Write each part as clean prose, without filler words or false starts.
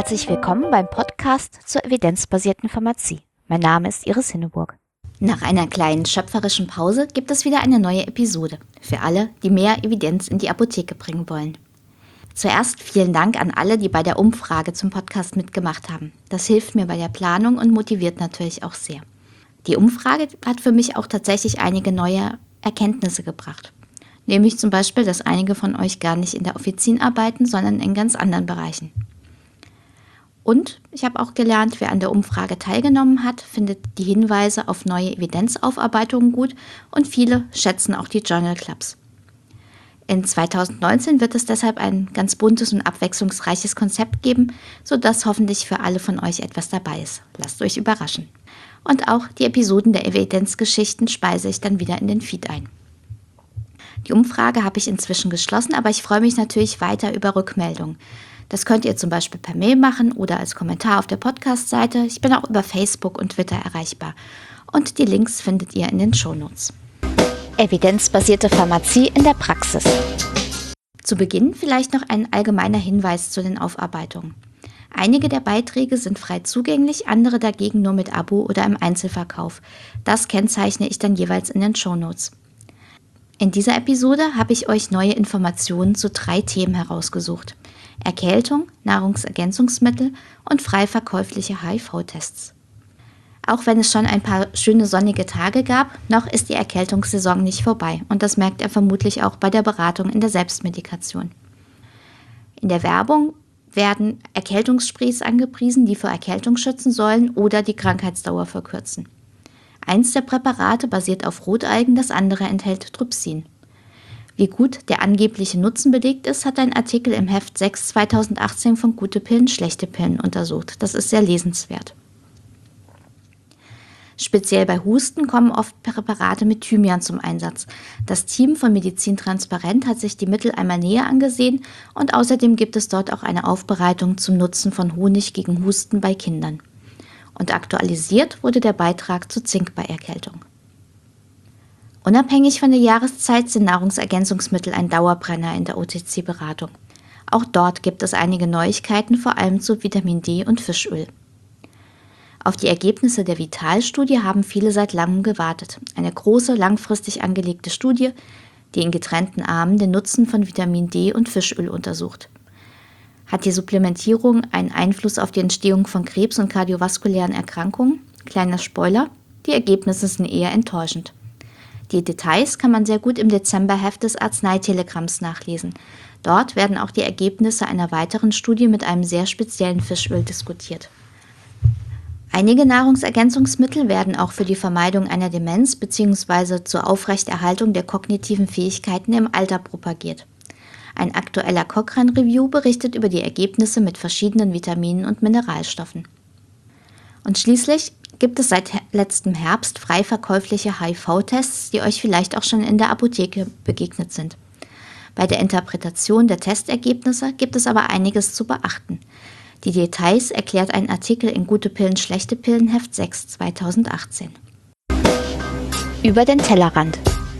Herzlich willkommen beim Podcast zur evidenzbasierten Pharmazie. Mein Name ist Iris Hinneburg. Nach einer kleinen schöpferischen Pause gibt es wieder eine neue Episode für alle, die mehr Evidenz in die Apotheke bringen wollen. Zuerst vielen Dank an alle, die bei der Umfrage zum Podcast mitgemacht haben. Das hilft mir bei der Planung und motiviert natürlich auch sehr. Die Umfrage hat für mich auch tatsächlich einige neue Erkenntnisse gebracht. Nämlich zum Beispiel, dass einige von euch gar nicht in der Offizin arbeiten, sondern in ganz anderen Bereichen. Und ich habe auch gelernt, wer an der Umfrage teilgenommen hat, findet die Hinweise auf neue Evidenzaufarbeitungen gut und viele schätzen auch die Journal Clubs. In 2019 wird es deshalb ein ganz buntes und abwechslungsreiches Konzept geben, sodass hoffentlich für alle von euch etwas dabei ist. Lasst euch überraschen. Und auch die Episoden der Evidenzgeschichten speise ich dann wieder in den Feed ein. Die Umfrage habe ich inzwischen geschlossen, aber ich freue mich natürlich weiter über Rückmeldungen. Das könnt ihr zum Beispiel per Mail machen oder als Kommentar auf der Podcast-Seite. Ich bin auch über Facebook und Twitter erreichbar. Und die Links findet ihr in den Shownotes. Evidenzbasierte Pharmazie in der Praxis. Zu Beginn vielleicht noch ein allgemeiner Hinweis zu den Aufarbeitungen. Einige der Beiträge sind frei zugänglich, andere dagegen nur mit Abo oder im Einzelverkauf. Das kennzeichne ich dann jeweils in den Shownotes. In dieser Episode habe ich euch neue Informationen zu 3 Themen herausgesucht. Erkältung, Nahrungsergänzungsmittel und frei verkäufliche HIV-Tests. Auch wenn es schon ein paar schöne sonnige Tage gab, noch ist die Erkältungssaison nicht vorbei und das merkt ihr vermutlich auch bei der Beratung in der Selbstmedikation. In der Werbung werden Erkältungssprays angepriesen, die vor Erkältung schützen sollen oder die Krankheitsdauer verkürzen. Eins der Präparate basiert auf Rotalgen, das andere enthält Trypsin. Wie gut der angebliche Nutzen belegt ist, hat ein Artikel im Heft 6 2018 von Gute Pillen, Schlechte Pillen untersucht. Das ist sehr lesenswert. Speziell bei Husten kommen oft Präparate mit Thymian zum Einsatz. Das Team von Medizin Transparent hat sich die Mittel einmal näher angesehen und außerdem gibt es dort auch eine Aufbereitung zum Nutzen von Honig gegen Husten bei Kindern. Und aktualisiert wurde der Beitrag zu Zink bei Erkältung. Unabhängig von der Jahreszeit sind Nahrungsergänzungsmittel ein Dauerbrenner in der OTC-Beratung. Auch dort gibt es einige Neuigkeiten, vor allem zu Vitamin D und Fischöl. Auf die Ergebnisse der Vital-Studie haben viele seit langem gewartet. Eine große, langfristig angelegte Studie, die in getrennten Armen den Nutzen von Vitamin D und Fischöl untersucht. Hat die Supplementierung einen Einfluss auf die Entstehung von Krebs und kardiovaskulären Erkrankungen? Kleiner Spoiler, die Ergebnisse sind eher enttäuschend. Die Details kann man sehr gut im Dezemberheft des Arzneitelegramms nachlesen. Dort werden auch die Ergebnisse einer weiteren Studie mit einem sehr speziellen Fischöl diskutiert. Einige Nahrungsergänzungsmittel werden auch für die Vermeidung einer Demenz bzw. zur Aufrechterhaltung der kognitiven Fähigkeiten im Alter propagiert. Ein aktueller Cochrane-Review berichtet über die Ergebnisse mit verschiedenen Vitaminen und Mineralstoffen. Und schließlich gibt es seit letztem Herbst frei verkäufliche HIV-Tests, die euch vielleicht auch schon in der Apotheke begegnet sind. Bei der Interpretation der Testergebnisse gibt es aber einiges zu beachten. Die Details erklärt ein Artikel in Gute Pillen, Schlechte Pillen, Heft 6 2018. Über den Tellerrand.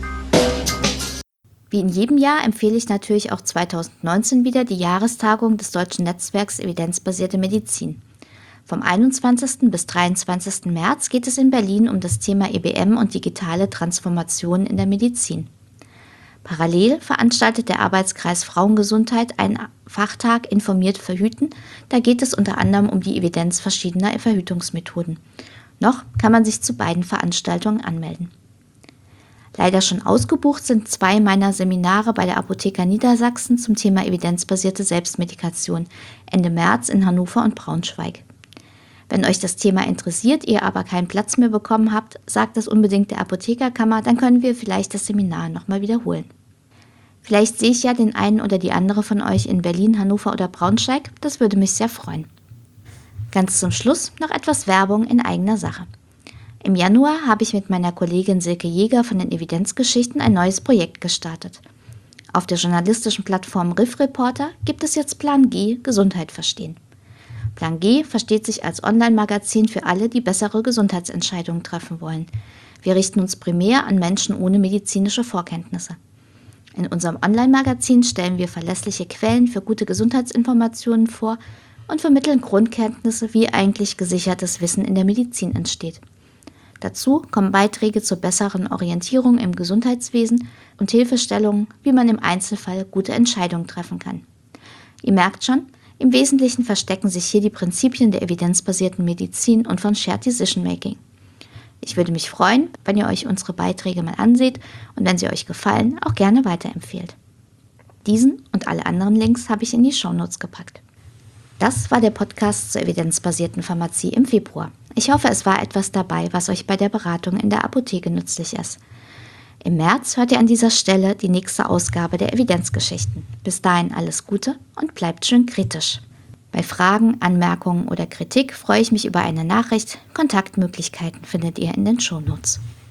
Wie in jedem Jahr empfehle ich natürlich auch 2019 wieder die Jahrestagung des Deutschen Netzwerks Evidenzbasierte Medizin. Vom 21. bis 23. März geht es in Berlin um das Thema EBM und digitale Transformation in der Medizin. Parallel veranstaltet der Arbeitskreis Frauengesundheit einen Fachtag Informiert Verhüten. Da geht es unter anderem um die Evidenz verschiedener Verhütungsmethoden. Noch kann man sich zu beiden Veranstaltungen anmelden. Leider schon ausgebucht sind 2 meiner Seminare bei der Apotheker Niedersachsen zum Thema evidenzbasierte Selbstmedikation Ende März in Hannover und Braunschweig. Wenn euch das Thema interessiert, ihr aber keinen Platz mehr bekommen habt, sagt das unbedingt der Apothekerkammer, dann können wir vielleicht das Seminar nochmal wiederholen. Vielleicht sehe ich ja den einen oder die andere von euch in Berlin, Hannover oder Braunschweig, das würde mich sehr freuen. Ganz zum Schluss noch etwas Werbung in eigener Sache. Im Januar habe ich mit meiner Kollegin Silke Jäger von den Evidenzgeschichten ein neues Projekt gestartet. Auf der journalistischen Plattform Riff Reporter gibt es jetzt Plan G, Gesundheit verstehen. Plan G versteht sich als Online-Magazin für alle, die bessere Gesundheitsentscheidungen treffen wollen. Wir richten uns primär an Menschen ohne medizinische Vorkenntnisse. In unserem Online-Magazin stellen wir verlässliche Quellen für gute Gesundheitsinformationen vor und vermitteln Grundkenntnisse, wie eigentlich gesichertes Wissen in der Medizin entsteht. Dazu kommen Beiträge zur besseren Orientierung im Gesundheitswesen und Hilfestellungen, wie man im Einzelfall gute Entscheidungen treffen kann. Ihr merkt schon, im Wesentlichen verstecken sich hier die Prinzipien der evidenzbasierten Medizin und von Shared Decision Making. Ich würde mich freuen, wenn ihr euch unsere Beiträge mal anseht und wenn sie euch gefallen, auch gerne weiterempfehlt. Diesen und alle anderen Links habe ich in die Shownotes gepackt. Das war der Podcast zur evidenzbasierten Pharmazie im Februar. Ich hoffe, es war etwas dabei, was euch bei der Beratung in der Apotheke nützlich ist. Im März hört ihr an dieser Stelle die nächste Ausgabe der Evidenzgeschichten. Bis dahin alles Gute und bleibt schön kritisch. Bei Fragen, Anmerkungen oder Kritik freue ich mich über eine Nachricht. Kontaktmöglichkeiten findet ihr in den Shownotes.